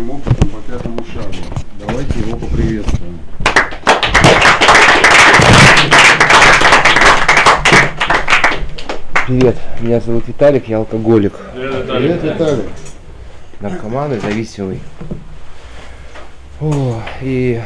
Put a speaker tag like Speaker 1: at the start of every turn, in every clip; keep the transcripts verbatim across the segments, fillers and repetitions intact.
Speaker 1: своим опытом по пятому шагу. Давайте его поприветствуем.
Speaker 2: Привет, меня зовут Виталик, я алкоголик.
Speaker 1: Привет, Виталик. Привет, Виталик.
Speaker 2: Наркоман и зависимый. О, и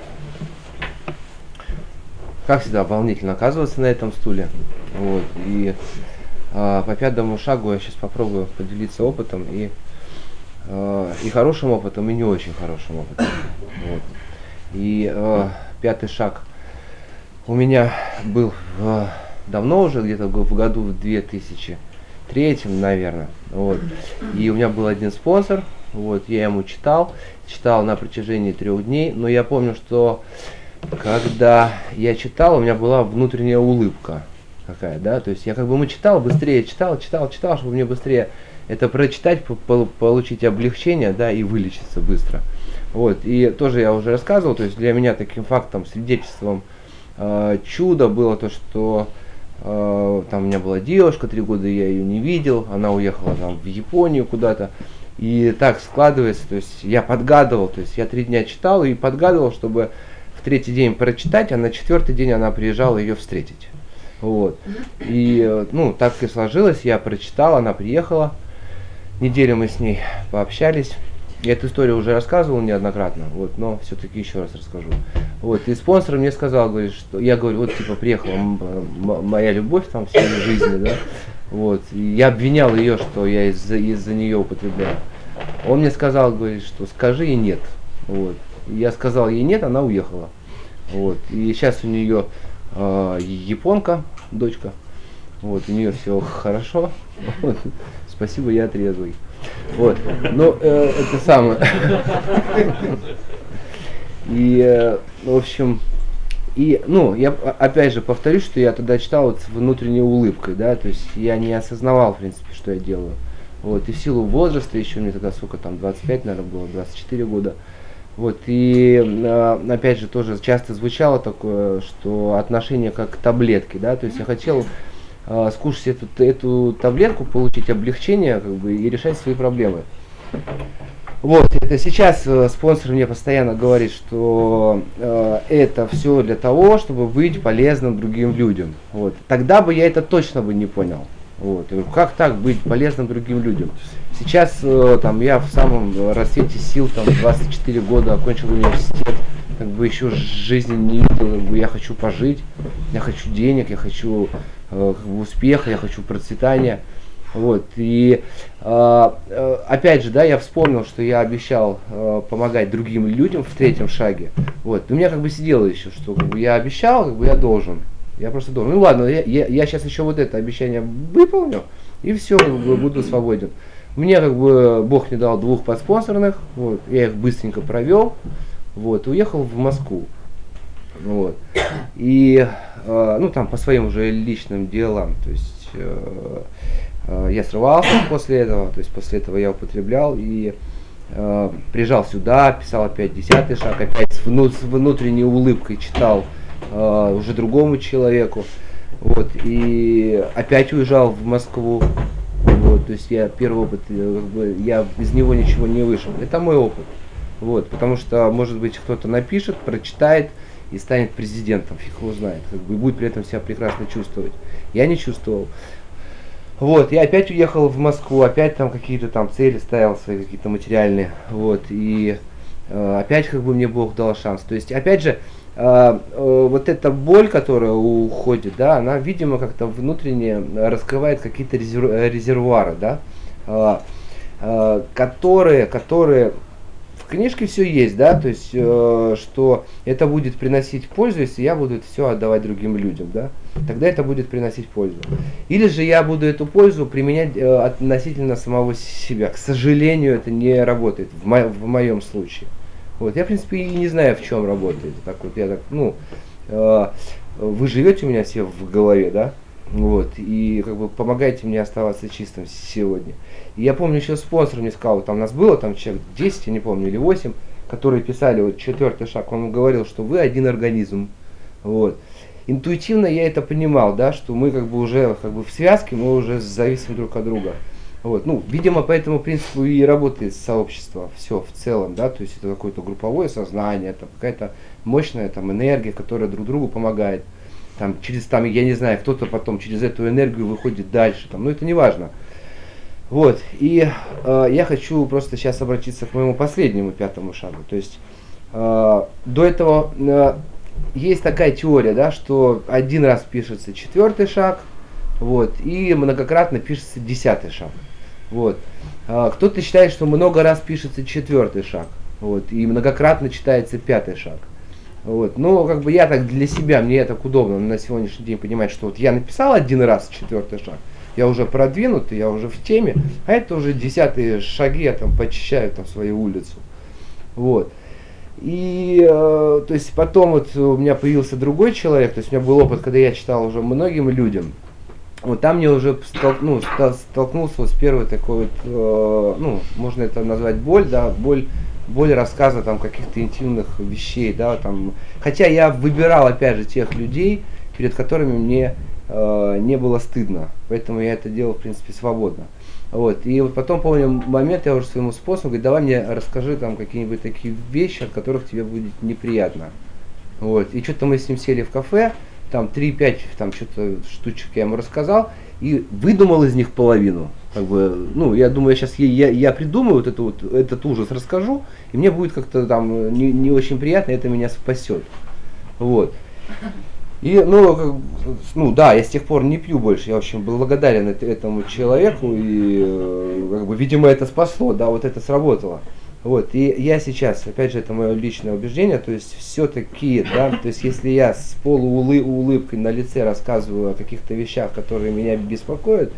Speaker 2: как всегда, волнительно оказываться на этом стуле. Вот, и а, по пятому шагу я сейчас попробую поделиться опытом, и, а, и хорошим опытом, и не очень хорошим опытом. Вот. И а, пятый шаг у меня был в, давно уже, где-то в году в две тысячи третьем, наверное. Вот. И у меня был один спонсор, вот, я ему читал, читал на протяжении трех дней, но я помню, что когда я читал, у меня была внутренняя улыбка какая, да, то есть я как бы ему читал, быстрее читал, читал, читал, чтобы мне быстрее это прочитать, получить облегчение, да, и вылечиться быстро. Вот, и тоже я уже рассказывал, то есть для меня таким фактом, свидетельством э, чуда было то, что э, там у меня была девушка, три года я ее не видел, она уехала там в Японию куда-то, и так складывается, то есть я подгадывал, то есть я три дня читал и подгадывал, чтобы в третий день прочитать, а на четвертый день она приезжала ее встретить. Вот. И, ну, так и сложилось, я прочитал, она приехала, неделю мы с ней пообщались. Я эту историю уже рассказывал неоднократно, вот, но все-таки еще раз расскажу. Вот, и спонсор мне сказал, говорит, что я говорю, вот типа приехала моя любовь там всей жизни, да, вот, и я обвинял ее, что я из-за из-за нее употребляю. Он мне сказал, говорит, что скажи ей нет, вот. И я сказал ей нет, она уехала, вот, и сейчас у нее э, японка, дочка, вот, у нее все хорошо, вот. Спасибо, я трезвый. Вот, ну, э, это самое. И, э, в общем, и, ну, я опять же повторюсь, что я тогда читал вот с внутренней улыбкой, да, то есть я не осознавал, в принципе, что я делаю. Вот, и в силу возраста, еще мне тогда, сколько там, двадцать пять, наверное, было, двадцать четыре года. Вот, и, э, опять же, тоже часто звучало такое, что отношение как к таблетке, да, то есть я хотел скушать эту, эту таблетку, получить облегчение, как бы, и решать свои проблемы. Вот, это сейчас э, спонсор мне постоянно говорит, что э, это все для того, чтобы быть полезным другим людям. Вот. Тогда бы я это точно бы не понял. Вот. Я говорю, как так быть полезным другим людям? Сейчас э, там, я в самом расцвете сил, там, двадцать четыре года, окончил университет, как бы еще жизни не видел, как бы, я хочу пожить, я хочу денег, я хочу э, как бы, успеха, я хочу процветания. Вот. И э, э, опять же, да, я вспомнил, что я обещал э, помогать другим людям в третьем шаге. Вот. И у меня как бы сидело еще, что как бы, я обещал, как бы я должен. Я просто должен. Ну ладно, я, я, я сейчас еще вот это обещание выполню, и все, как бы, буду свободен. Мне как бы Бог не дал двух подспонсорных, вот, я их быстренько провел. Вот, уехал в Москву, вот, и, э, ну, там, по своим уже личным делам, то есть, э, э, я срывался после этого, то есть, после этого я употреблял, и э, приезжал сюда, писал опять десятый шаг, опять с, вну, с внутренней улыбкой читал э, уже другому человеку, вот, и опять уезжал в Москву, вот, то есть, я первый опыт, как бы, я из него ничего не вышел, это мой опыт. Вот, потому что, может быть, кто-то напишет, прочитает и станет президентом, фиг его знает, как бы, и будет при этом себя прекрасно чувствовать. Я не чувствовал. Вот, я опять уехал в Москву, опять там какие-то там цели ставил свои, какие-то материальные, вот, и э, опять как бы мне Бог дал шанс. То есть, опять же, э, э, вот эта боль, которая уходит, да, она, видимо, как-то внутренне раскрывает какие-то резерв, резервуары, да, э, э, которые, которые в книжке все есть, да, то есть, э, что это будет приносить пользу, если я буду это все отдавать другим людям, да, тогда это будет приносить пользу. Или же я буду эту пользу применять э, относительно самого себя. К сожалению, это не работает в, мо в моем случае. Вот, я, в принципе, и не знаю, в чем работает. Так вот, я так, ну, э, вы живете у меня все в голове, да, вот, и как бы помогаете мне оставаться чистым сегодня. И я помню, еще спонсор мне сказал, там нас было там человек десять, я не помню, или восемь, которые писали вот четвертый шаг, он говорил, что вы один организм. Вот. Интуитивно я это понимал, да, что мы как бы уже как бы в связке, мы уже зависим друг от друга. Вот, ну, видимо, по этому принципу и работает сообщество, все в целом, да, то есть это какое-то групповое сознание, это какая-то мощная там энергия, которая друг другу помогает. Там, через, там, я не знаю, кто-то потом через эту энергию выходит дальше, там, но это не важно. Вот, и э, я хочу просто сейчас обратиться к моему последнему пятому шагу. То есть э, до этого э, есть такая теория, да, что один раз пишется четвертый шаг, вот, и многократно пишется десятый шаг. Вот. А, кто-то считает, что много раз пишется четвертый шаг, вот, и многократно читается пятый шаг. Вот. Но как бы я так для себя, мне так удобно на сегодняшний день понимать, что вот я написал один раз четвертый шаг, я уже продвинутый, я уже в теме, а это уже десятые шаги, я там почищаю там свою улицу. Вот. И э, то есть потом вот у меня появился другой человек, то есть у меня был опыт, когда я читал уже многим людям. Вот там мне уже столк, ну, столкнулся вот с первой такой вот, э, ну, можно это назвать боль, да, боль, боль рассказа там каких-то интимных вещей, да, там. Хотя я выбирал опять же тех людей, перед которыми мне э, не было стыдно, поэтому я это делал в принципе свободно. Вот. И вот потом помню момент, я уже своему спонсору говорю, давай мне расскажи там какие-нибудь такие вещи, от которых тебе будет неприятно. Вот. И что-то мы с ним сели в кафе. Там три-пять там что-то штучек я ему рассказал и выдумал из них половину. Как бы, ну, я думаю, я сейчас я, я придумаю вот, это вот этот ужас, расскажу, и мне будет как-то там не, не очень приятно, это меня спасет. Вот. И, ну, как, ну, да, я с тех пор не пью больше, я, в общем, благодарен этому человеку, и, как бы, видимо, это спасло, да, вот это сработало. Вот, и я сейчас, опять же, это мое личное убеждение, то есть все-таки, да, то есть если я с полуулыбкой на лице рассказываю о каких-то вещах, которые меня беспокоят,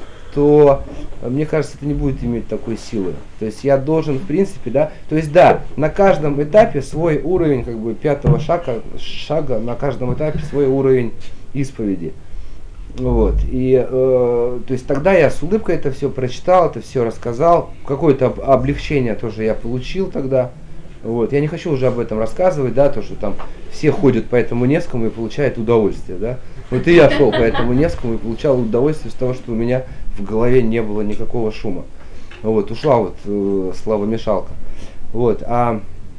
Speaker 2: то мне кажется, это не будет иметь такой силы. То есть я должен, в принципе, да, то есть да, на каждом этапе свой уровень, как бы, пятого шага, шага на каждом этапе свой уровень исповеди. Вот, и, э, то есть тогда я с улыбкой это все прочитал, это все рассказал, какое-то облегчение тоже я получил тогда. Вот, я не хочу уже об этом рассказывать, да, то, что там все ходят по этому Невскому и получают удовольствие, да. Вот и я шел по этому Невскому и получал удовольствие с того, что у меня в голове не было никакого шума. Вот, ушла вот э, славомешалка. Вот, а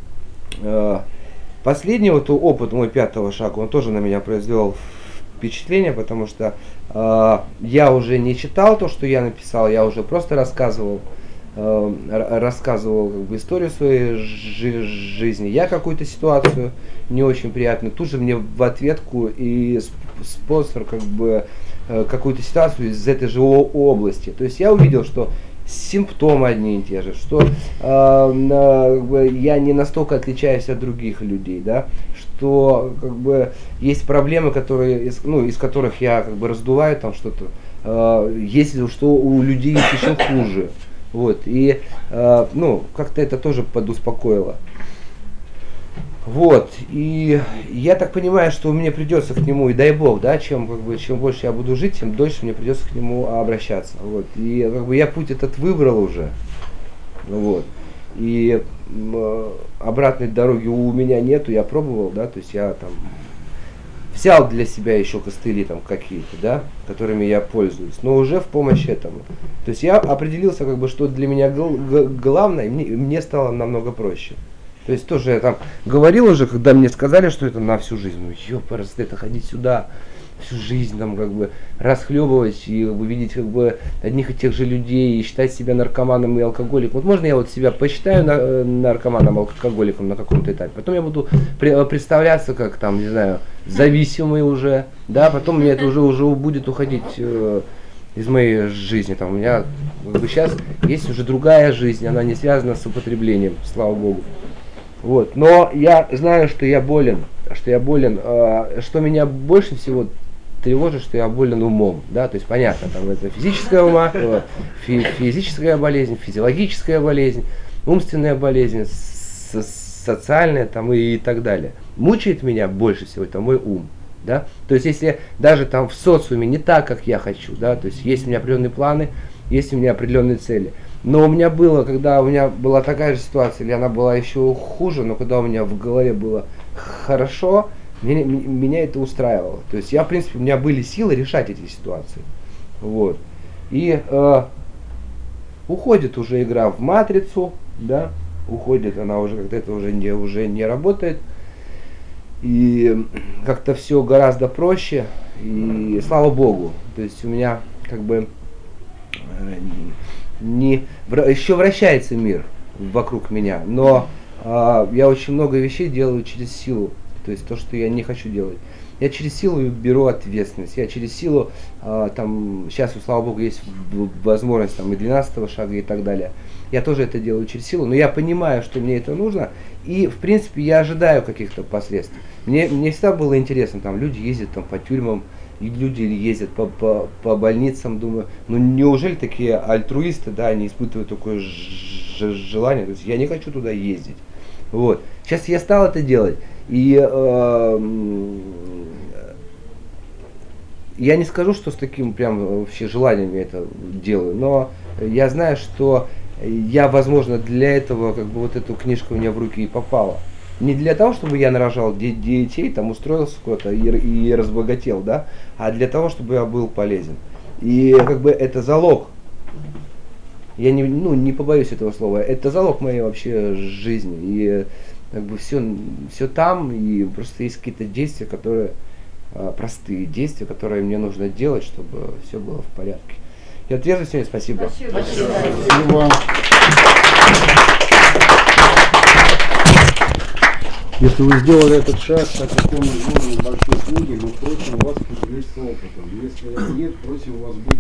Speaker 2: э, последний вот опыт мой пятого шага, он тоже на меня произвел впечатление, потому что э, я уже не читал то, что я написал, я уже просто рассказывал, э, рассказывал как бы историю своей жи жизни. Я какую-то ситуацию не очень приятную, тут же мне в ответку и спонсор как бы э, какую-то ситуацию из этой же области. То есть я увидел, что симптомы одни и те же, что э, я не настолько отличаюсь от других людей, да, что как бы есть проблемы, которые, из, ну, из которых я как бы раздуваю там что-то, э, есть что у людей есть еще хуже, вот, и э, ну, как-то это тоже подуспокоило. Вот, и я так понимаю, что мне придется к нему, и дай бог, да, чем, как бы, чем больше я буду жить, тем дольше мне придется к нему обращаться. Вот, и как бы я путь этот выбрал уже. Вот. И э, обратной дороги у меня нету, я пробовал, да, то есть я там взял для себя еще костыли там какие-то, да, которыми я пользуюсь, но уже в помощь этому. То есть я определился, как бы, что для меня главное, и мне, мне стало намного проще. То есть тоже я там говорил уже, когда мне сказали, что это на всю жизнь. Ну, ёпарас, это ходить сюда всю жизнь, там, как бы, расхлебывать и увидеть, как бы, одних и тех же людей, и считать себя наркоманом и алкоголиком. Вот можно я вот себя посчитаю на, наркоманом, алкоголиком на каком-то этапе, потом я буду представляться как, там, не знаю, зависимый уже, да, потом мне это уже, уже будет уходить э, из моей жизни. Там, у меня, как бы, сейчас есть уже другая жизнь, она не связана с употреблением, слава богу. Вот. Но я знаю, что я болен, что я болен, э, что меня больше всего тревожит, что я болен умом, да, то есть понятно, там это физическая ума, э, фи физическая болезнь, физиологическая болезнь, умственная болезнь, со социальная там и, и так далее. Мучает меня больше всего это мой ум, да, то есть если даже там в социуме не так, как я хочу, да, то есть есть у меня определенные планы, есть у меня определенные цели. Но у меня было, когда у меня была такая же ситуация, или она была еще хуже, но когда у меня в голове было хорошо, меня, меня это устраивало. То есть я, в принципе, у меня были силы решать эти ситуации. Вот. И э, Уходит уже игра в матрицу, да, уходит она уже, когда это уже не, уже не работает. И как-то все гораздо проще, и слава богу. То есть у меня как бы не, еще вращается мир вокруг меня, но а, я очень много вещей делаю через силу, то есть то, что я не хочу делать. Я через силу беру ответственность, я через силу, а, там, сейчас, слава богу, есть возможность там, и двенадцатого шага и так далее. Я тоже это делаю через силу, но я понимаю, что мне это нужно, и, в принципе, я ожидаю каких-то последствий. Мне, мне всегда было интересно, там, люди ездят там, по тюрьмам, и люди ездят по, по, по больницам, думаю, ну неужели такие альтруисты, да, не испытывают такое желание, то есть я не хочу туда ездить. Вот. Сейчас я стал это делать, и э, я не скажу, что с таким прям вообще желанием я это делаю, но я знаю, что я, возможно, для этого, как бы вот эту книжку у меня в руки и попала. Не для того, чтобы я нарожал детей, там устроился куда-то и, и разбогател, да, а для того, чтобы я был полезен. И как бы это залог. Я не, ну, не побоюсь этого слова. Это залог моей вообще жизни. И как бы все, все там, и просто есть какие-то действия, которые простые действия, которые мне нужно делать, чтобы все было в порядке. Я отвержу сегодня. Спасибо.
Speaker 3: Спасибо.
Speaker 1: Спасибо. Если вы сделали этот шаг, так как он нужен в большой книге, мы просим вас поделиться опытом. Если нет, просим вас быть